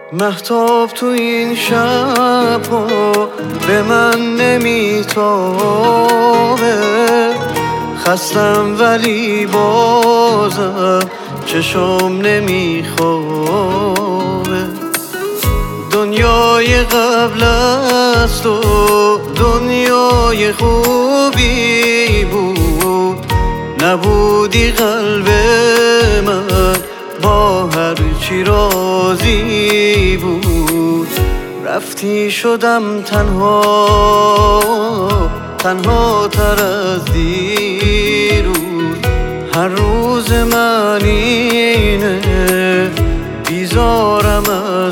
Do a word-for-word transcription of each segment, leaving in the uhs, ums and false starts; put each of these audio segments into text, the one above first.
مهتاب تو این شب به من نمیتابه، خستم ولی بازم چشم نمیخوابه. دنیای قبل از تو دنیای خوبی بود، نبودی قلب من با هر چی راضی بود. رفتی شدم تنها تنها تر از دیروز. هر روز من اینه بیزارم از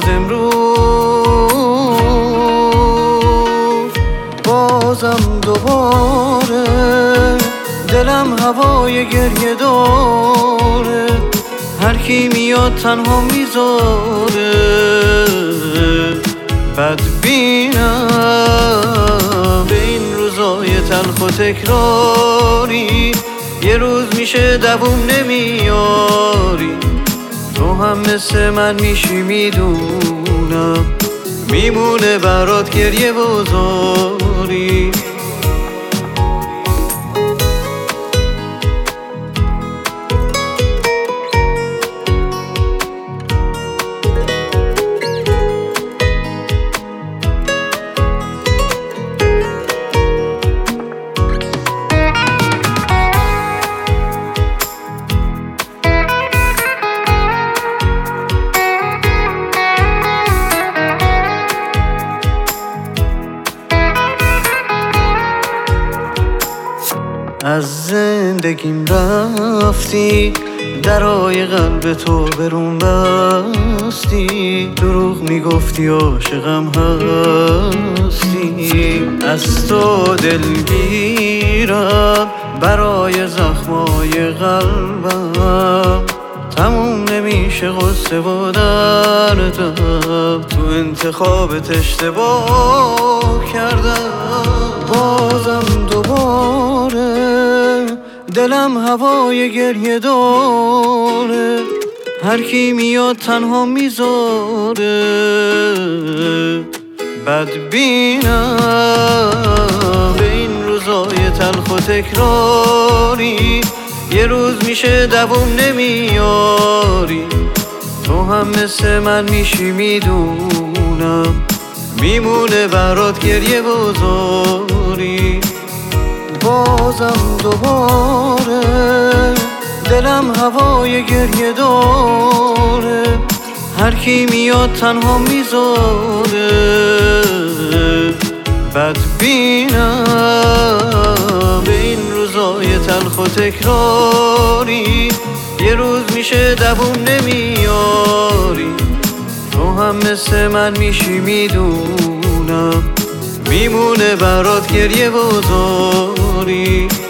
امروز. بازم دوباره دلم هوای گریه داره، هر کی میاد تنها میذاره. بدبینم به این روزای تلخ و تکراری، یه روز میشه دووم نمیاری. تو هم مثل من میشی میدونم، میمونه برات گریه و زاری. از زندگیم رفتی، درای قلب تو برون بستی. دروغ میگفتی عاشقم هستی. از تو دلگیرم برای زخمای قلبم، تموم نمیشه قصه و دردم. تو انتخابت اشتباه کردم. بازم دوباره دلم هوای گریه داره، هر کی میاد تنها میذاره. بدبینم به این روزای تلخ و تکراری، یه روز میشه دووم نمیاری. تو هم مثل من میشی میدونم، میمونه برات گریه و زاری. بازم دوباره دلم هوای گریه داره، هر کی میاد تنها میذاره. بدبینم به این روزای تلخ و تکراری، یه روز میشه دووم نمیاری. تو هم مثل من میشی میدونم، میمونه برات گریه و زاری.